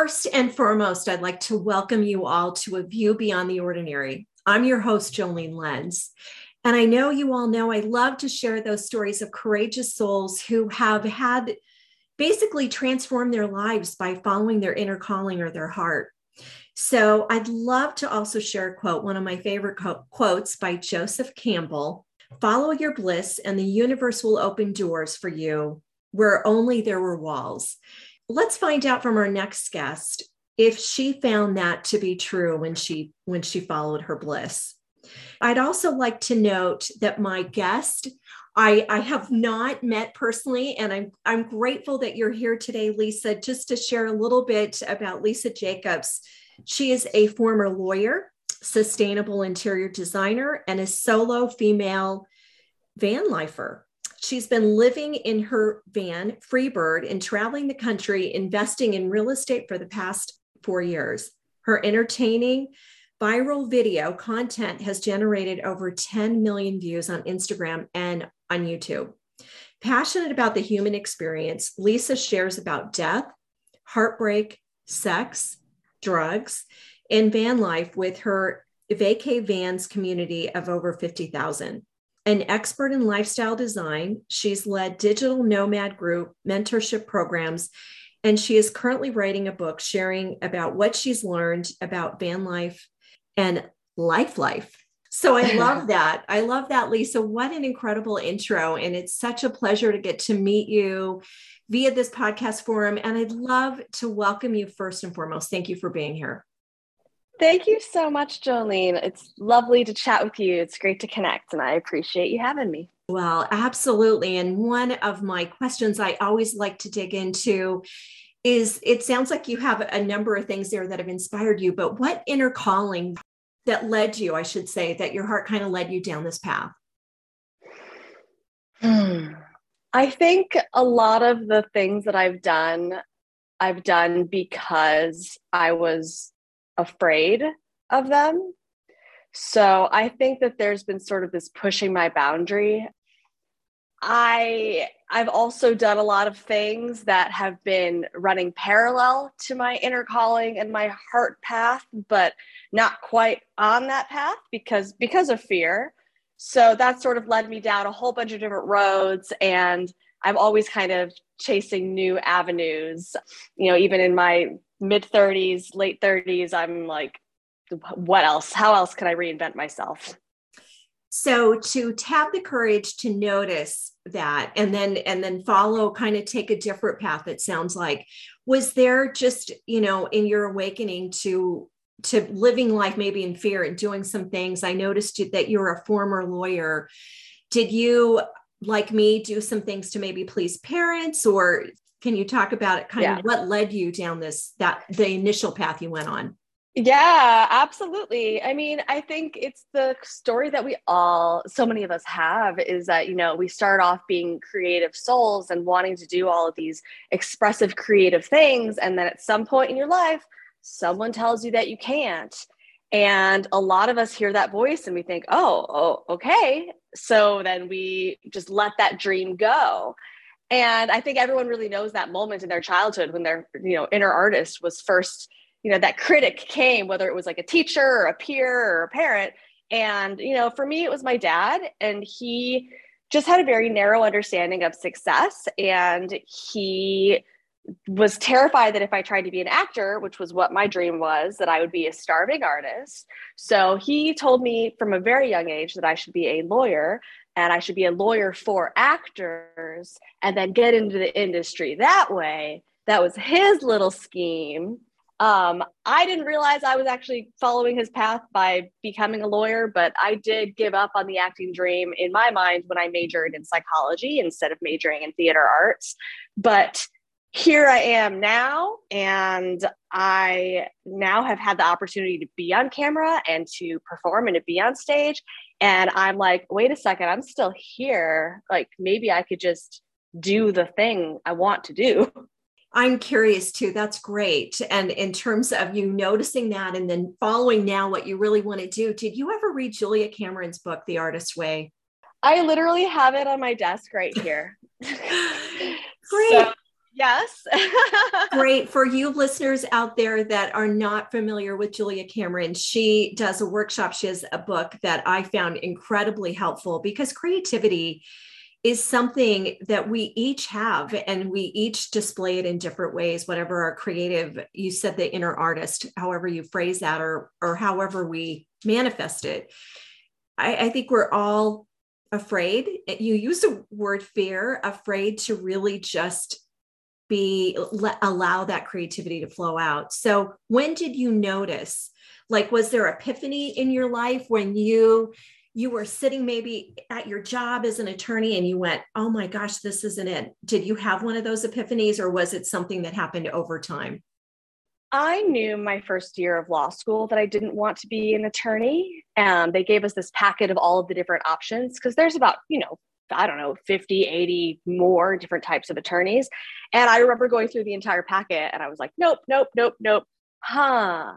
First and foremost, I'd like to welcome you all to A View Beyond the Ordinary. I'm your host, Jolene Lenz. And I know you all know I love to share those stories of courageous souls who have had basically transformed their lives by following their inner calling or their heart. So I'd love to also share a quote, one of my favorite quotes by Joseph Campbell. Follow your bliss and the universe will open doors for you where only there were walls. Let's find out from our next guest if she found that to be true when she followed her bliss. I'd also like to note that my guest, I have not met personally, and I'm grateful that you're here today, Lisa, just to share a little bit about Lisa Jacobs. She is a former lawyer, sustainable interior designer, and a solo female van lifer. She's been living in her van, Freebird, and traveling the country, investing in real estate for the past 4 years. Her entertaining viral video content has generated over 10 million views on Instagram and on YouTube. Passionate about the human experience, Lisa shares about death, heartbreak, sex, drugs, and van life with her Vacay Vans community of over 50,000. An expert in lifestyle design, she's led digital nomad group mentorship programs, and she is currently writing a book sharing about what she's learned about van life and life. So I love that. I love that, Lisa. What an incredible intro. And it's such a pleasure to get to meet you via this podcast forum. And I'd love to welcome you first and foremost. Thank you for being here. Thank you so much, Jolene. It's lovely to chat with you. It's great to connect, and I appreciate you having me. Well, absolutely. And one of my questions I always like to dig into is, it sounds like you have a number of things there that have inspired you, but what inner calling that led you, I should say, that your heart kind of led you down this path? I think a lot of the things that I've done because I was afraid of them. So I think that there's been sort of this pushing my boundary. I've also done a lot of things that have been running parallel to my inner calling and my heart path, but not quite on that path because of fear. So that sort of led me down a whole bunch of different roads, and I'm always kind of chasing new avenues. You know, even in my mid-30s, late 30s, I'm like, what else? How else can I reinvent myself? So to have the courage to notice that and then follow, kind of take a different path, it sounds like, was there just, in your awakening to living life maybe in fear and doing some things? I noticed that you're a former lawyer. Did you, like me, do some things to maybe please parents, or can you talk about it, kind of what led you down the initial path you went on? Yeah, absolutely. I mean, I think it's the story that so many of us have, is that, we start off being creative souls and wanting to do all of these expressive creative things. And then at some point in your life, someone tells you that you can't. And a lot of us hear that voice and we think, oh, okay. So then we just let that dream go. And I think everyone really knows that moment in their childhood when their, inner artist was first, that critic came, whether it was like a teacher or a peer or a parent. And, for me, it was my dad, and he just had a very narrow understanding of success. And he was terrified that if I tried to be an actor, which was what my dream was, that I would be a starving artist. So he told me from a very young age that I should be a lawyer, and I should be a lawyer for actors and then get into the industry that way. That was his little scheme. I didn't realize I was actually following his path by becoming a lawyer, but I did give up on the acting dream in my mind when I majored in psychology instead of majoring in theater arts. But here I am now, and I now have had the opportunity to be on camera and to perform and to be on stage. And I'm like, wait a second, I'm still here. Like, maybe I could just do the thing I want to do. I'm curious too. That's great. And in terms of you noticing that and then following now what you really want to do, did you ever read Julia Cameron's book, The Artist's Way? I literally have it on my desk right here. Great. Yes. Great. For you listeners out there that are not familiar with Julia Cameron, she does a workshop. She has a book that I found incredibly helpful because creativity is something that we each have and we each display it in different ways, whatever our creative, you said the inner artist, however you phrase that, or however we manifest it. I think we're all afraid. You use the word fear, afraid to really just allow that creativity to flow out. So when did you notice, like, was there epiphany in your life when you were sitting maybe at your job as an attorney and you went, oh my gosh, this isn't it? Did you have one of those epiphanies, or was it something that happened over time? I knew my first year of law school that I didn't want to be an attorney. They gave us this packet of all of the different options because there's about, I don't know, 50, 80 more different types of attorneys. And I remember going through the entire packet and I was like, nope, nope, nope, nope. Huh.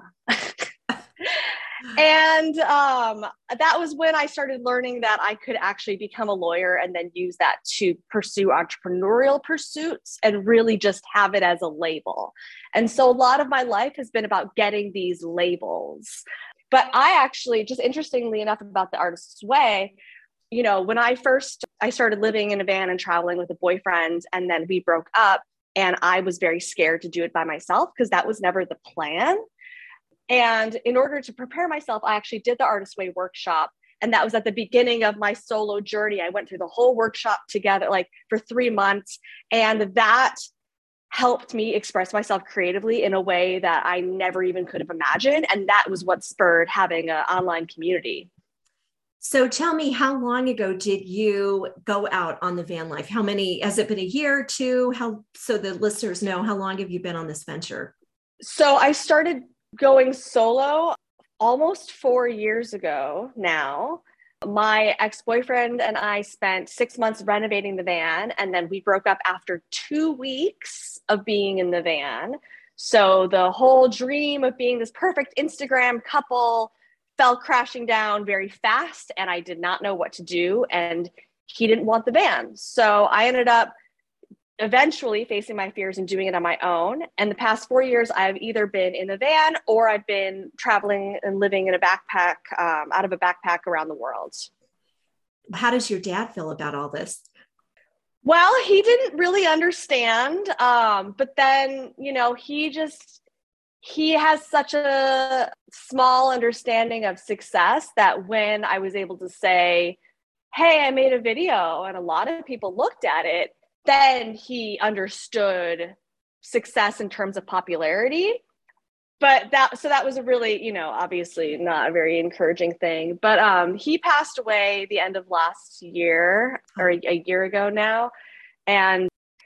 And that was when I started learning that I could actually become a lawyer and then use that to pursue entrepreneurial pursuits and really just have it as a label. And so a lot of my life has been about getting these labels. But I actually, just interestingly enough about the Artist's Way, when I started living in a van and traveling with a boyfriend, and then we broke up, and I was very scared to do it by myself because that was never the plan. And in order to prepare myself, I actually did the Artist Way workshop. And that was at the beginning of my solo journey. I went through the whole workshop together, like for 3 months. And that helped me express myself creatively in a way that I never even could have imagined. And that was what spurred having an online community. So tell me, how long ago did you go out on the van life? How many, has it been a year or two? So the listeners know, how long have you been on this venture? So I started going solo almost 4 years ago now. My ex-boyfriend and I spent 6 months renovating the van, and then we broke up after 2 weeks of being in the van. So the whole dream of being this perfect Instagram couple fell crashing down very fast, and I did not know what to do, and he didn't want the van. So I ended up eventually facing my fears and doing it on my own. And the past 4 years, I've either been in a van or I've been traveling and living in a backpack, out of a backpack around the world. How does your dad feel about all this? Well, he didn't really understand. But then, he has such a small understanding of success that when I was able to say, hey, I made a video and a lot of people looked at it, then he understood success in terms of popularity. But that was a really, obviously not a very encouraging thing. But he passed away the end of last year, or a year ago now. And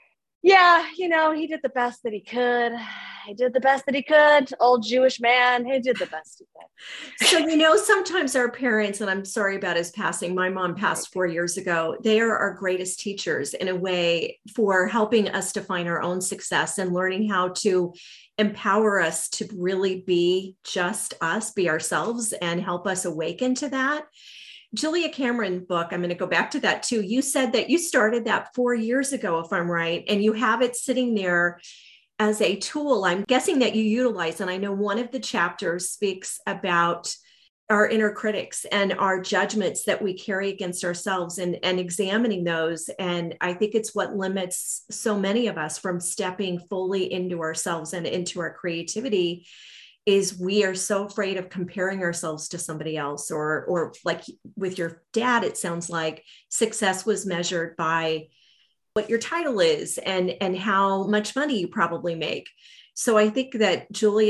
yeah, he did the best that he could. He did the best that he could. Old Jewish man, he did the best he could. So, sometimes our parents, and I'm sorry about his passing, my mom passed 4 years ago. They are our greatest teachers in a way for helping us define our own success and learning how to empower us to really be just us, be ourselves, and help us awaken to that. Julia Cameron book, I'm going to go back to that too. You said that you started that 4 years ago, if I'm right, and you have it sitting there as a tool, I'm guessing, that you utilize. And I know one of the chapters speaks about our inner critics and our judgments that we carry against ourselves, and examining those. And I think it's what limits so many of us from stepping fully into ourselves and into our creativity, is we are so afraid of comparing ourselves to somebody else, or like with your dad, it sounds like success was measured by what your title is and how much money you probably make. So I think that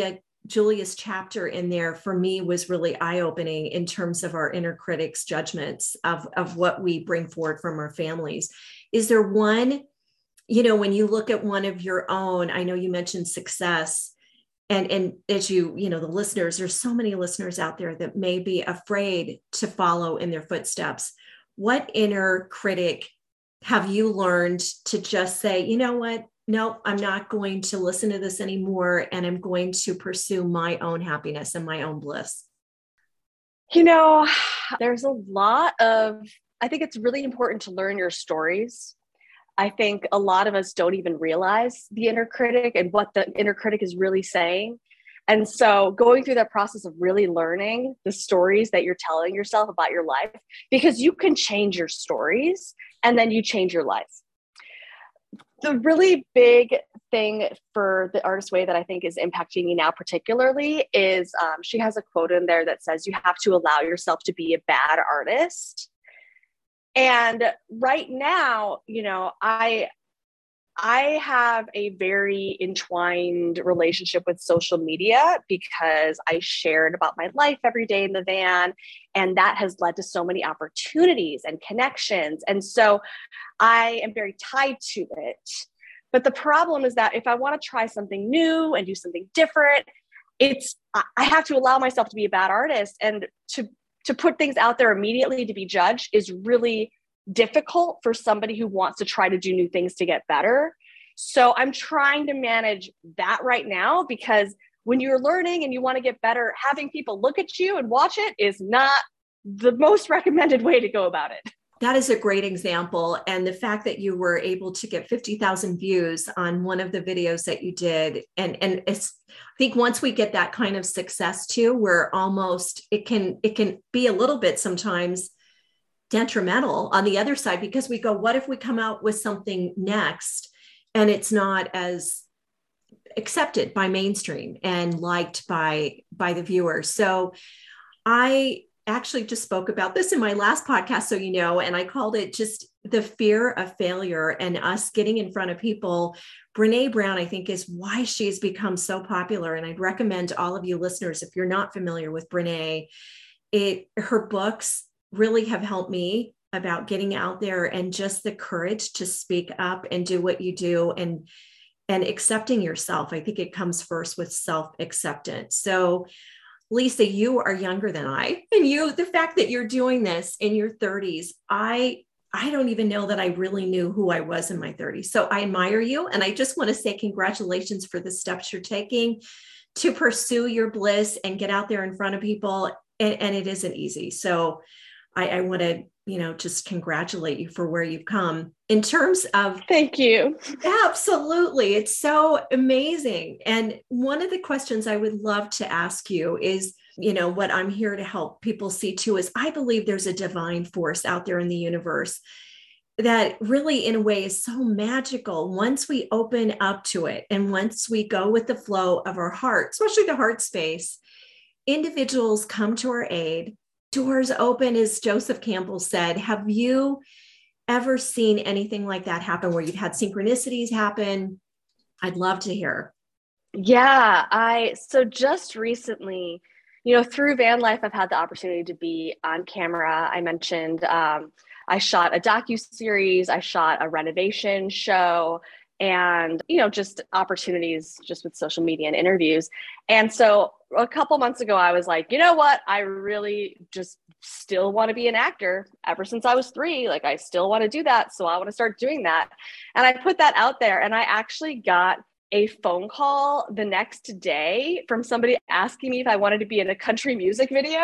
Julia's chapter in there for me was really eye-opening in terms of our inner critics' judgments of what we bring forward from our families. Is there one, when you look at one of your own, I know you mentioned success, and as the listeners, there's so many listeners out there that may be afraid to follow in their footsteps. What inner critic have you learned to just say, you know what? No, I'm not going to listen to this anymore, and I'm going to pursue my own happiness and my own bliss? There's a lot of, I think it's really important to learn your stories. I think a lot of us don't even realize the inner critic and what the inner critic is really saying. And so going through that process of really learning the stories that you're telling yourself about your life, because you can change your stories and then you change your life. The really big thing for the Artist Way that I think is impacting me now particularly is she has a quote in there that says, you have to allow yourself to be a bad artist. And right now, I have a very entwined relationship with social media because I shared about my life every day in the van. And that has led to so many opportunities and connections. And so I am very tied to it. But the problem is that if I want to try something new and do something different, I have to allow myself to be a bad artist. And to put things out there immediately to be judged is really difficult for somebody who wants to try to do new things to get better. So I'm trying to manage that right now, because when you're learning and you want to get better, having people look at you and watch it is not the most recommended way to go about it. That is a great example. And the fact that you were able to get 50,000 views on one of the videos that you did. And I think once we get that kind of success too, we're almost, it can be a little bit sometimes detrimental on the other side, because we go, what if we come out with something next and it's not as accepted by mainstream and liked by the viewers? So I actually just spoke about this in my last podcast, so and I called it just the fear of failure and us getting in front of people. Brene Brown, I think, is why she's become so popular. And I'd recommend all of you listeners, if you're not familiar with Brene, her books really have helped me about getting out there and just the courage to speak up and do what you do and accepting yourself. I think it comes first with self-acceptance. So Lisa, you are younger than I, and the fact that you're doing this in your 30s, I don't even know that I really knew who I was in my 30s. So I admire you. And I just want to say congratulations for the steps you're taking to pursue your bliss and get out there in front of people. And it isn't easy. So I want to, just congratulate you for where you've come in terms of. Thank you. Absolutely. It's so amazing. And one of the questions I would love to ask you is, what I'm here to help people see too, is I believe there's a divine force out there in the universe that really, in a way, is so magical once we open up to it. And once we go with the flow of our heart, especially the heart space, individuals come to our aid. Doors open, as Joseph Campbell said. Have you ever seen anything like that happen, where you've had synchronicities happen? I'd love to hear. Yeah, so just recently, through van life, I've had the opportunity to be on camera. I mentioned I shot a docuseries, I shot a renovation show, and just opportunities just with social media and interviews. And so a couple months ago, I was like, you know what, I really just still want to be an actor. Ever since I was 3, like, I still want to do that, so I want to start doing that. And I put that out there, and I actually got a phone call the next day from somebody asking me if I wanted to be in a country music video.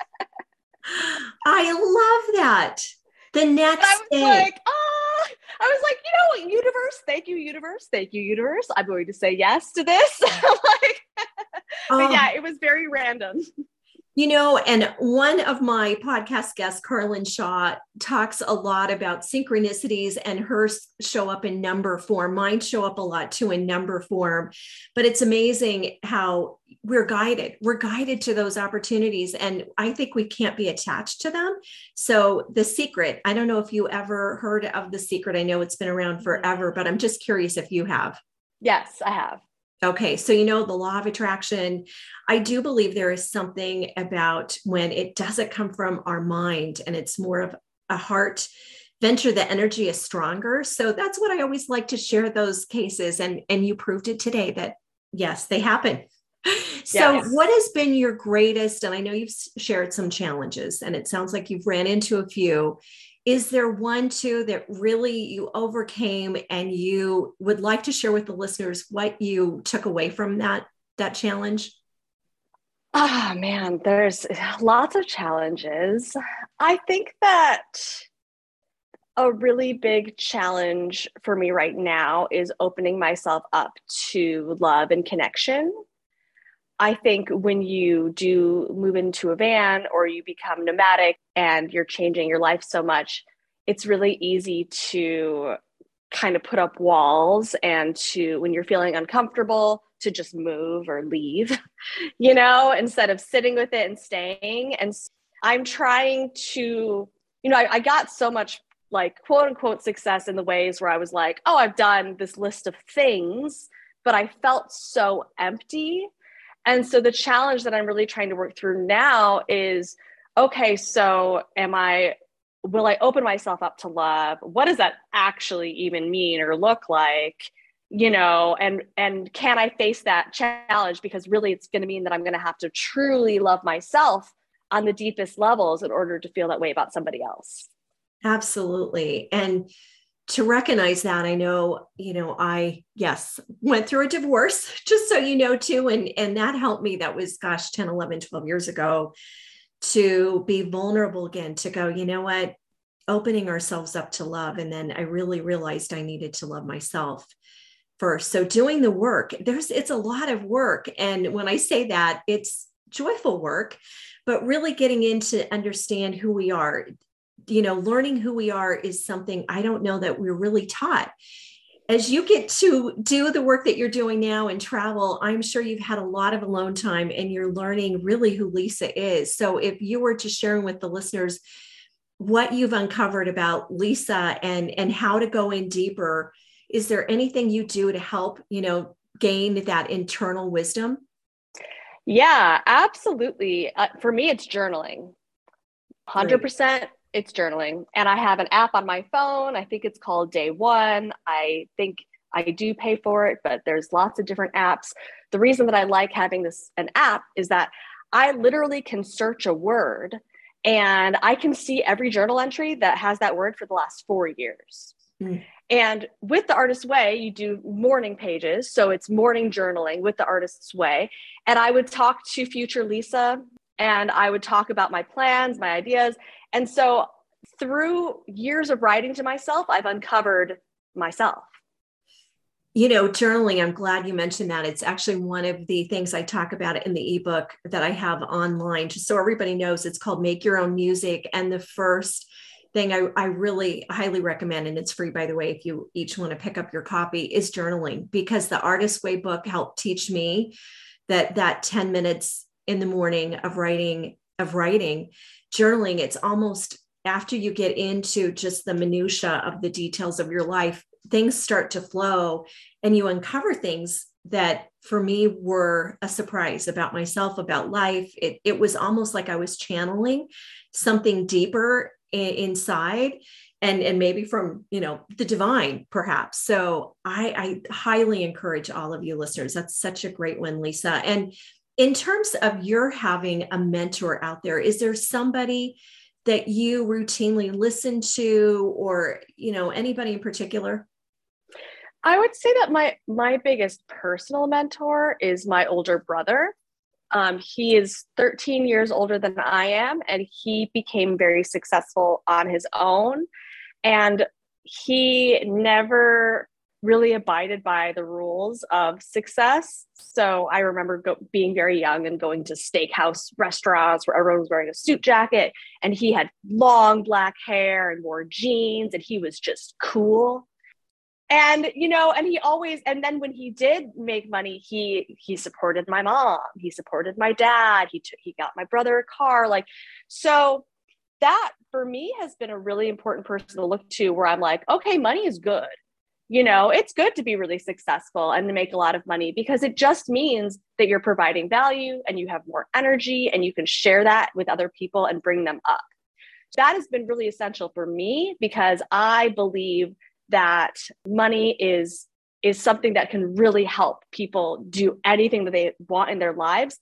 I love that. The next day. I was like, universe, thank you, universe. Thank you, universe. I'm going to say yes to this. But yeah, it was very random. And one of my podcast guests, Carlin Shaw, talks a lot about synchronicities, and hers show up in number form. Mine show up a lot too in number form, but it's amazing how we're guided. We're guided to those opportunities, and I think we can't be attached to them. So The Secret, I don't know if you ever heard of The Secret. I know it's been around forever, but I'm just curious if you have. Yes, I have. Okay. So, the law of attraction, I do believe there is something about when it doesn't come from our mind and it's more of a heart venture, the energy is stronger. So that's what I always like to share those cases. And you proved it today that yes, they happen. So yes. What has been your greatest, and I know you've shared some challenges and it sounds like you've ran into a few. Is there one, two that really you overcame and you would like to share with the listeners what you took away from that challenge? Oh man, there's lots of challenges. I think that A really big challenge for me right now is opening myself up to love and connection. I think when you do move into a van or you become nomadic and you're changing your life so much, it's really easy to kind of put up walls and to, when you're feeling uncomfortable, to just move or leave, instead of sitting with it and staying. And I'm trying to, I got so much like quote unquote success in the ways where I was like, oh, I've done this list of things, but I felt so empty. And so the challenge that I'm really trying to work through now is, okay, so will I open myself up to love? What does that actually even mean or look like? And can I face that challenge? Because really it's going to mean that I'm going to have to truly love myself on the deepest levels in order to feel that way about somebody else. Absolutely. And to recognize that, I know, I, yes, went through a divorce, just so you know, too. And that helped me. That was, 10, 11, 12 years ago, to be vulnerable again, to go, you know what, opening ourselves up to love. And then I really realized I needed to love myself first. So doing the work, it's a lot of work. And when I say that, it's joyful work, but really getting into understand who we are. Learning who we are is something I don't know that we're really taught. As you get to do the work that you're doing now and travel, I'm sure you've had a lot of alone time and you're learning really who Lisa is. So if you were to share with the listeners what you've uncovered about Lisa and how to go in deeper, is there anything you do to help, gain that internal wisdom? Yeah, absolutely. For me, it's journaling. 100%. It's journaling. And I have an app on my phone. I think it's called Day One. I think I do pay for it, but there's lots of different apps. The reason that I like having an app is that I literally can search a word and I can see every journal entry that has that word for the last 4 years. Mm. And with The Artist's Way, you do morning pages. So it's morning journaling with The Artist's Way. And I would talk to future Lisa and I would talk about my plans, my ideas. And so through years of writing to myself, I've uncovered myself. Journaling, I'm glad you mentioned that. It's actually one of the things I talk about in the ebook that I have online, just so everybody knows. It's called Make Your Own Music. And the first thing I really highly recommend, and it's free, by the way, if you each want to pick up your copy, is journaling, because the Artist's Way book helped teach me that 10 minutes in the morning of writing, journaling, it's almost after you get into just the minutia of the details of your life, things start to flow and you uncover things that for me were a surprise about myself, about life. It was almost like I was channeling something deeper inside and maybe from, the divine perhaps. So I highly encourage all of you listeners. That's such a great one, Lisa. And in terms of your having a mentor out there, is there somebody that you routinely listen to, or, anybody in particular? I would say that my biggest personal mentor is my older brother. He is 13 years older than I am, and he became very successful on his own. And he never really abided by the rules of success. So I remember being very young and going to steakhouse restaurants where everyone was wearing a suit jacket and he had long black hair and wore jeans and he was just cool. And, and he always, and then when he did make money, he supported my mom, he supported my dad, he got my brother a car. So that for me has been a really important person to look to, where I'm like, okay, money is good. It's good to be really successful and to make a lot of money, because it just means that you're providing value and you have more energy and you can share that with other people and bring them up. That has been really essential for me, because I believe that money is something that can really help people do anything that they want in their lives,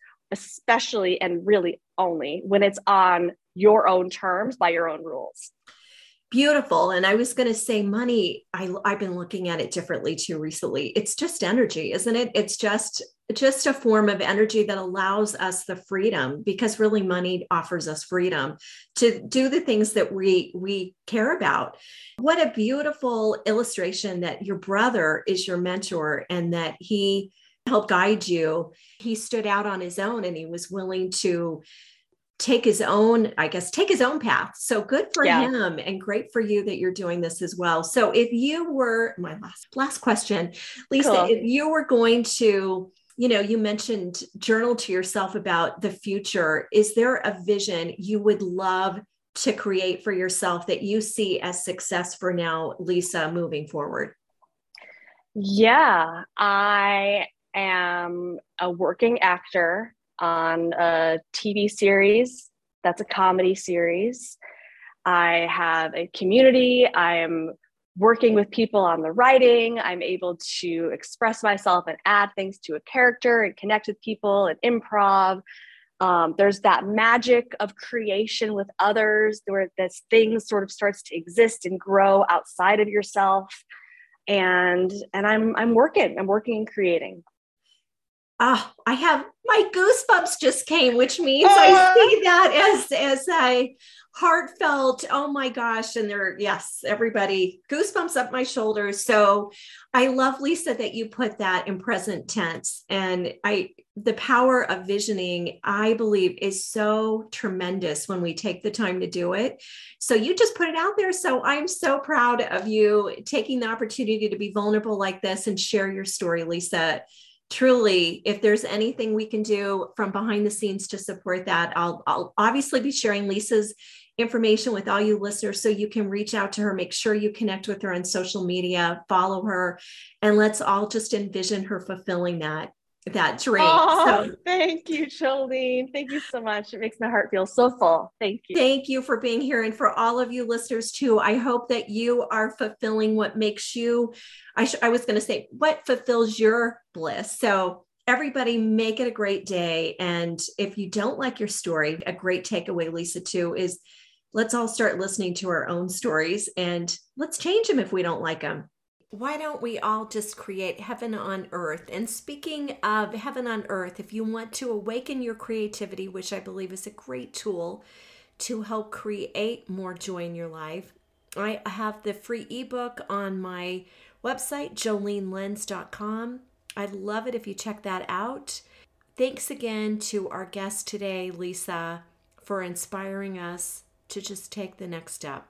especially and really only when it's on your own terms by your own rules. Beautiful. And I was going to say money, I've been looking at it differently too recently. It's just energy, isn't it? It's just a form of energy that allows us the freedom, because really money offers us freedom to do the things that we care about. What a beautiful illustration that your brother is your mentor and that he helped guide you. He stood out on his own and he was willing to take his own, I guess, take his own path. So good for Yeah. him and great for you that you're doing this as well. So if you were, my last question, Lisa, Cool. if you were going to, you mentioned journal to yourself about the future. Is there a vision you would love to create for yourself that you see as success for now, Lisa, moving forward? Yeah, I am a working actor on a TV series that's a comedy series. I have a community. I am working with people on the writing. I'm able to express myself and add things to a character and connect with people and improv. There's that magic of creation with others where this thing sort of starts to exist and grow outside of yourself. And I'm working. I'm working and creating. Oh, I have my goosebumps just came, which means I Uh, see that as a heartfelt, oh my gosh. And there, yes, everybody goosebumps up my shoulders. So I love, Lisa, that you put that in present tense. And the power of visioning, I believe, is so tremendous when we take the time to do it. So you just put it out there. So I'm so proud of you taking the opportunity to be vulnerable like this and share your story, Lisa. Truly, if there's anything we can do from behind the scenes to support that, I'll obviously be sharing Lisa's information with all you listeners so you can reach out to her. Make sure you connect with her on social media, follow her, and let's all just envision her fulfilling that dream. oh, So thank you, Jolene. Thank you so much. It makes my heart feel so full. Thank you. thank you for being here. And for all of you listeners too, I hope that you are fulfilling what makes you, I was going to say, what fulfills your bliss. So everybody make it a great day. And if you don't like your story, a great takeaway, Lisa, too, is let's all start listening to our own stories and let's change them if we don't like them. Why don't we all just create heaven on earth? And speaking of heaven on earth, if you want to awaken your creativity, which I believe is a great tool to help create more joy in your life, I have the free ebook on my website, jolenelenz.com. I'd love it if you check that out. Thanks again to our guest today, Lisa, for inspiring us to just take the next step.